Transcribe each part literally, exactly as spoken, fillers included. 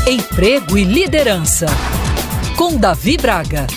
Emprego e Liderança, com Davi Braga.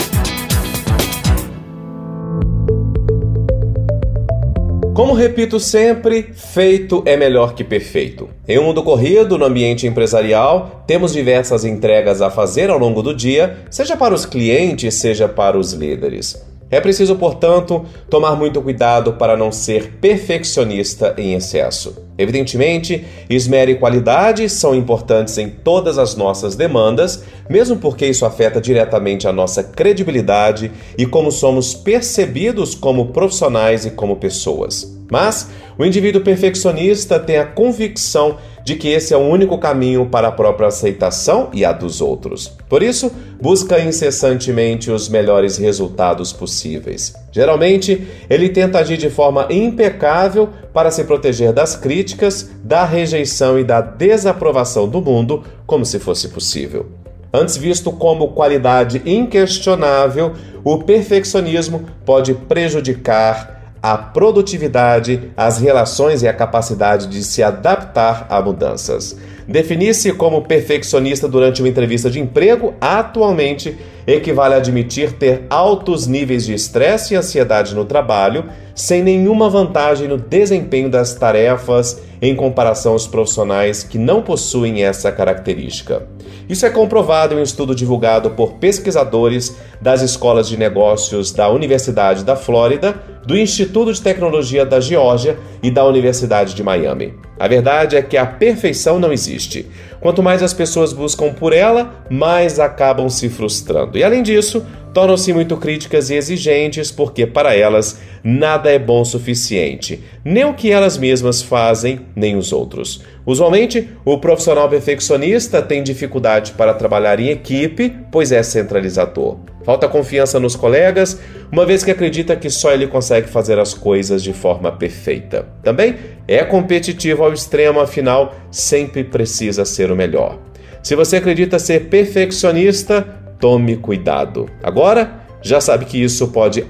Como repito sempre, feito é melhor que perfeito. Em um mundo corrido, no ambiente empresarial, temos diversas entregas a fazer ao longo do dia, seja para os clientes, seja para os líderes. É preciso, portanto, tomar muito cuidado para não ser perfeccionista em excesso. Evidentemente, esmero e qualidade são importantes em todas as nossas demandas, mesmo porque isso afeta diretamente a nossa credibilidade e como somos percebidos como profissionais e como pessoas. Mas o indivíduo perfeccionista tem a convicção de que esse é o único caminho para a própria aceitação e a dos outros. Por isso, busca incessantemente os melhores resultados possíveis. Geralmente, ele tenta agir de forma impecável para se proteger das críticas, da rejeição e da desaprovação do mundo, como se fosse possível. Antes visto como qualidade inquestionável, o perfeccionismo pode prejudicar a produtividade, as relações e a capacidade de se adaptar a mudanças. Definir-se como perfeccionista durante uma entrevista de emprego atualmente equivale a admitir ter altos níveis de estresse e ansiedade no trabalho, sem nenhuma vantagem no desempenho das tarefas em comparação aos profissionais que não possuem essa característica. Isso é comprovado em um estudo divulgado por pesquisadores das escolas de negócios da Universidade da Flórida, do Instituto de Tecnologia da Geórgia e da Universidade de Miami. A verdade é que a perfeição não existe. Quanto mais as pessoas buscam por ela, mais acabam se frustrando. E além disso, tornam-se muito críticas e exigentes porque para elas nada é bom o suficiente, nem o que elas mesmas fazem, nem os outros. Usualmente, o profissional perfeccionista tem dificuldade para trabalhar em equipe, pois é centralizador. Falta confiança nos colegas, uma vez que acredita que só ele consegue fazer as coisas de forma perfeita. Também é competitivo ao extremo, afinal, sempre precisa ser o melhor. Se você acredita ser perfeccionista, tome cuidado. Agora, já sabe que isso pode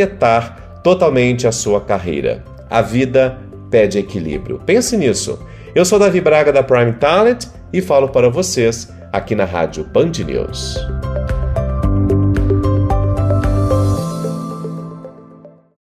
afetar totalmente a sua carreira. A vida pede equilíbrio. Pense nisso. Eu sou Davi Braga da Prime Talent e falo para vocês aqui na Rádio Band News.